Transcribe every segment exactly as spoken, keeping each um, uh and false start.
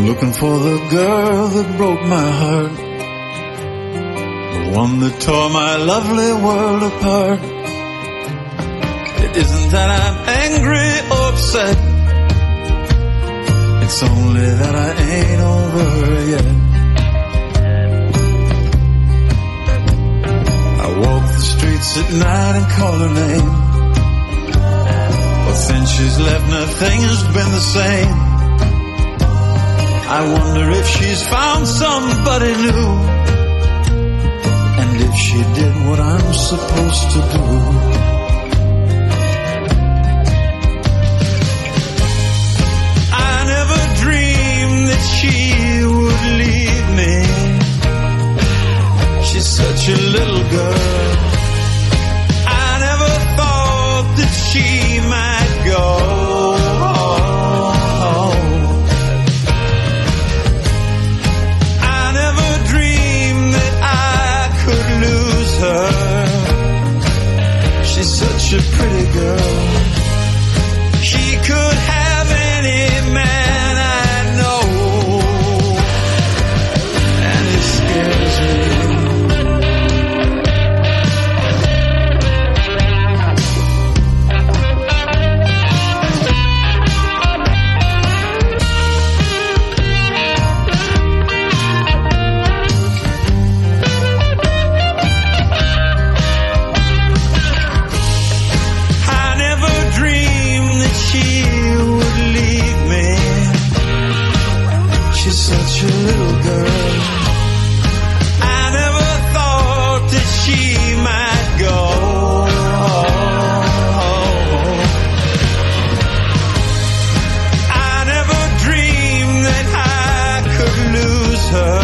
looking for the girl that broke my heart, the one that tore my lovely world apart. It isn't that I'm angry or upset, it's only that I ain't over her yet. I walk the streets at night and call her name, but since she's left nothing has been the same. I wonder if she's found somebody new, and if she did what I'm supposed to do. I never dreamed that she would leave me. She's such a little girl. I never thought that she might go. She's such a pretty girl. She could have any man I know, and it scares me. Such a little girl. I never thought that she might go. I never dreamed that I could lose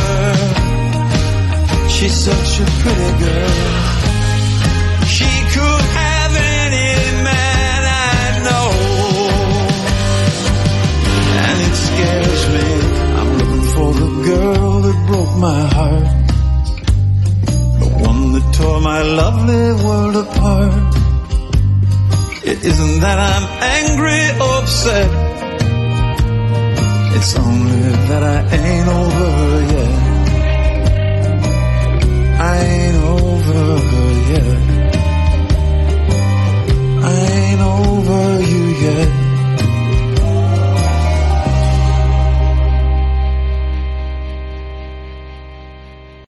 her. She's such a pretty girl. She could have any man I know, and it scares me. For the girl that broke my heart, the one that tore my lovely world apart. It isn't that I'm angry or upset, it's only that I ain't over her yet.